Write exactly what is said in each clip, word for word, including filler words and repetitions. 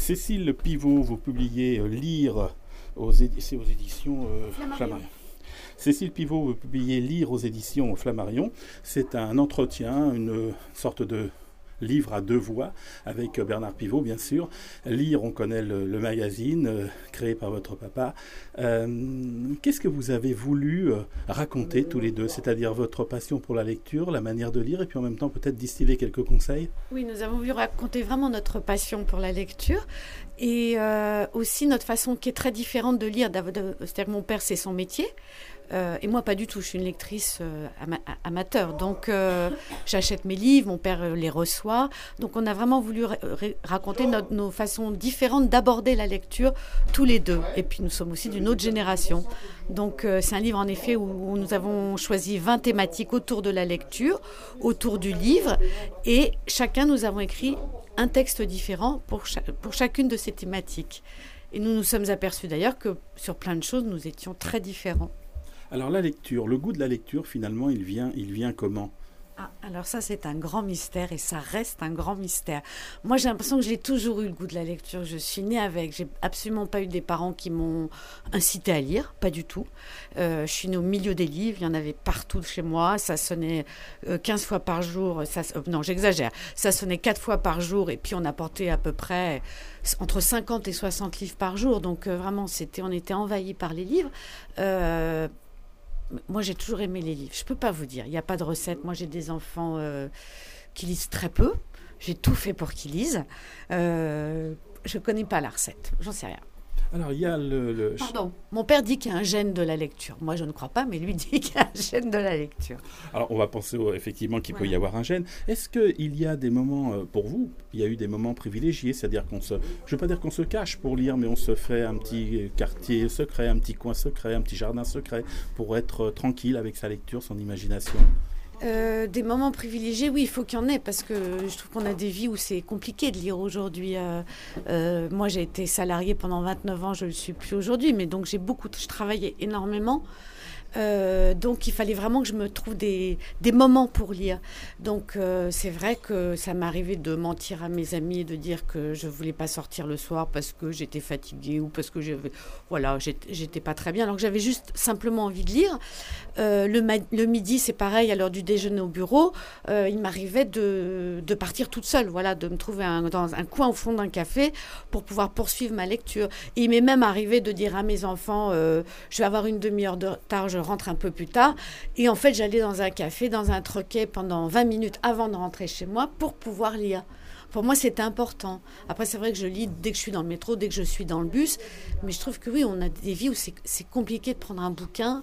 Cécile Pivot, vous publiez euh, Lire aux, édi- c'est aux éditions euh, Flammarion. Cécile Pivot, vous publiez Lire aux éditions Flammarion. C'est un entretien, une sorte de livre à deux voix, avec Bernard Pivot, bien sûr. Lire, on connaît le, le magazine euh, créé par votre papa. Euh, qu'est-ce que vous avez voulu euh, raconter tous les deux, c'est-à-dire votre passion pour la lecture, la manière de lire, et puis en même temps peut-être distiller quelques conseils? Oui, nous avons voulu raconter vraiment notre passion pour la lecture et euh, aussi notre façon qui est très différente de lire. C'est-à-dire que mon père, c'est son métier. Euh, et moi, pas du tout. Je suis une lectrice euh, ama- amateur. Donc, euh, j'achète mes livres, mon père euh, les reçoit. Donc, on a vraiment voulu ra- ra- raconter notre, nos façons différentes d'aborder la lecture, tous les deux. Et puis, nous sommes aussi d'une autre génération. Donc, euh, c'est un livre, en effet, où, où nous avons choisi vingt thématiques autour de la lecture, autour du livre. Et chacun, nous avons écrit un texte différent pour, cha- pour chacune de ces thématiques. Et nous nous sommes aperçus d'ailleurs que sur plein de choses, nous étions très différents. Alors la lecture, le goût de la lecture, finalement, il vient, il vient comment? Ah, alors ça, c'est un grand mystère et ça reste un grand mystère. Moi, j'ai l'impression que j'ai toujours eu le goût de la lecture. Je suis née avec. J'ai absolument pas eu des parents qui m'ont incité à lire, pas du tout. Euh, je suis née au milieu des livres, il y en avait partout chez moi. Ça sonnait euh, quinze fois par jour. Ça, euh, non, j'exagère. Ça sonnait quatre fois par jour et puis on apportait à peu près entre cinquante et soixante livres par jour. Donc euh, vraiment, c'était, on était envahis par les livres. Euh, Moi, j'ai toujours aimé les livres. Je ne peux pas vous dire. Il n'y a pas de recette. Moi, j'ai des enfants euh, qui lisent très peu. J'ai tout fait pour qu'ils lisent. Euh, je ne connais pas la recette. J'en sais rien. Alors, il y a le... le... Pardon. Mon père dit qu'il y a un gène de la lecture. Moi, je ne crois pas, mais lui dit qu'il y a un gène de la lecture. Alors, on va penser au, effectivement qu'il Voilà. peut y avoir un gène. Est-ce qu'il y a des moments, euh, pour vous, il y a eu des moments privilégiés, c'est-à-dire qu'on se... Je ne veux pas dire qu'on se cache pour lire, mais on se fait un petit quartier secret, un petit coin secret, un petit jardin secret, pour être euh, tranquille avec sa lecture, son imagination. Euh, des moments privilégiés, oui, il faut qu'il y en ait, parce que je trouve qu'on a des vies où c'est compliqué de lire aujourd'hui. Euh, euh, moi, j'ai été salariée pendant vingt-neuf ans, je ne le suis plus aujourd'hui, mais donc j'ai beaucoup, je travaillais énormément. Euh, donc il fallait vraiment que je me trouve des, des moments pour lire. Donc euh, c'est vrai que ça m'arrivait de mentir à mes amis et de dire que je ne voulais pas sortir le soir parce que j'étais fatiguée ou parce que j'avais, voilà, j'étais, j'étais pas très bien, alors que j'avais juste simplement envie de lire. Euh, le, ma- le midi, c'est pareil, à l'heure du déjeuner au bureau, euh, il m'arrivait de, de partir toute seule, voilà, de me trouver un, dans un coin au fond d'un café pour pouvoir poursuivre ma lecture. Et il m'est même arrivé de dire à mes enfants, euh, je vais avoir une demi-heure de retard, je rentre un peu plus tard. Et en fait, j'allais dans un café, dans un troquet pendant vingt minutes avant de rentrer chez moi pour pouvoir lire. Pour moi, c'était important. Après, c'est vrai que je lis dès que je suis dans le métro, dès que je suis dans le bus. Mais je trouve que oui, on a des vies où c'est, c'est compliqué de prendre un bouquin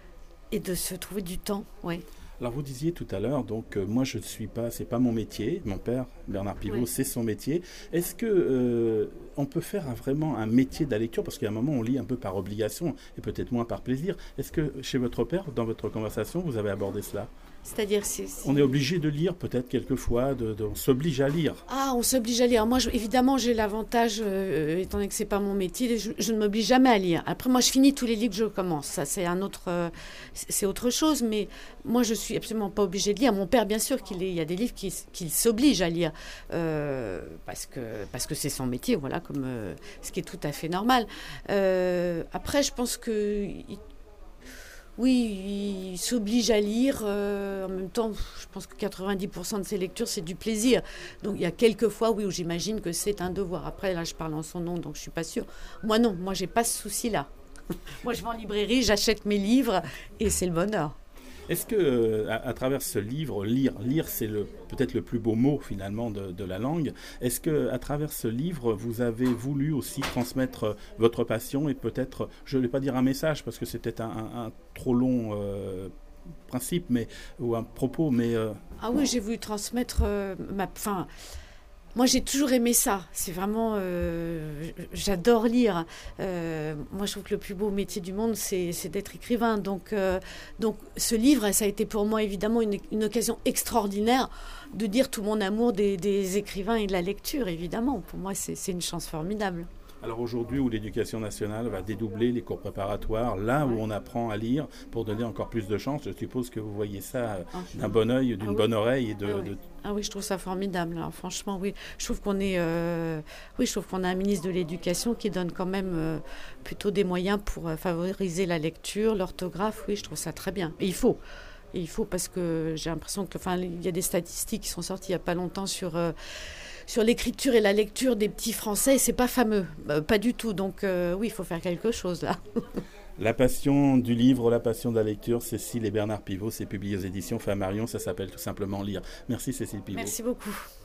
et de se trouver du temps. Oui. Alors vous disiez tout à l'heure, donc euh, moi je ne suis pas, c'est pas mon métier. Mon père, Bernard Pivot, Oui. c'est son métier. Est-ce que euh, on peut faire un- vraiment un métier de la lecture? Parce qu'à un moment on lit un peu par obligation et peut-être moins par plaisir. Est-ce que chez votre père, dans votre conversation, vous avez abordé cela? C'est-à-dire, c'est, c'est... On est obligé de lire peut-être quelquefois, de, de- on s'oblige à lire. Ah, on s'oblige à lire. Moi, je- évidemment, j'ai l'avantage, euh, étant donné que c'est pas mon métier, je, je ne m'oblige jamais à lire. Après, moi, je finis tous les livres que je commence. Ça, c'est un autre, euh, c'est c'est autre chose. Mais moi, je suis absolument pas obligée de lire. Mon père, bien sûr, qu'il est, il y a des livres qu'il qu'il s'oblige à lire euh, parce que parce que c'est son métier, voilà, comme euh, ce qui est tout à fait normal. Euh, après, je pense que il- oui, il s'oblige à lire. Euh, en même temps, je pense que quatre-vingt-dix pour cent de ses lectures, c'est du plaisir. Donc, il y a quelques fois, oui, où j'imagine que c'est un devoir. Après, là, je parle en son nom, donc je ne suis pas sûre. Moi, non. Moi, je n'ai pas ce souci-là. Moi, je vais en librairie, j'achète mes livres et c'est le bonheur. Est-ce que, euh, à, à travers ce livre, lire, lire, c'est le, peut-être le plus beau mot finalement de, de la langue. Est-ce que, à travers ce livre, vous avez voulu aussi transmettre euh, votre passion et peut-être, je ne vais pas dire un message parce que c'est peut-être un, un, un trop long euh, principe, mais ou un propos, mais euh, Ah oui, j'ai voulu transmettre euh, ma... Enfin, moi, j'ai toujours aimé ça. C'est vraiment... euh, j'adore lire. Euh, moi, je trouve que le plus beau métier du monde, c'est, c'est d'être écrivain. Donc, euh, donc, ce livre, ça a été pour moi, évidemment, une, une occasion extraordinaire de dire tout mon amour des, des écrivains et de la lecture, évidemment. Pour moi, c'est, c'est une chance formidable. Alors aujourd'hui où l'éducation nationale va dédoubler les cours préparatoires, là où on apprend à lire pour donner encore plus de chance, je suppose que vous voyez ça Ah, d'un bon œil, d'une ah oui. bonne oreille et de, Ah oui. de... Ah oui, je trouve ça formidable. Alors, franchement, oui. Je trouve qu'on est, euh, oui, je trouve qu'on a un ministre de l'Éducation qui donne quand même euh, plutôt des moyens pour euh, favoriser la lecture, l'orthographe. Oui, je trouve ça très bien. Et il faut. Et il faut parce que j'ai l'impression que, enfin, il y a des statistiques qui sont sorties il n'y a pas longtemps sur euh, sur l'écriture et la lecture des petits Français. Et c'est pas fameux, euh, pas du tout. Donc euh, oui, il faut faire quelque chose là. La passion du livre, la passion de la lecture, Cécile et Bernard Pivot, c'est publié aux éditions Flammarion, ça s'appelle tout simplement Lire. Merci Cécile Pivot. Merci beaucoup.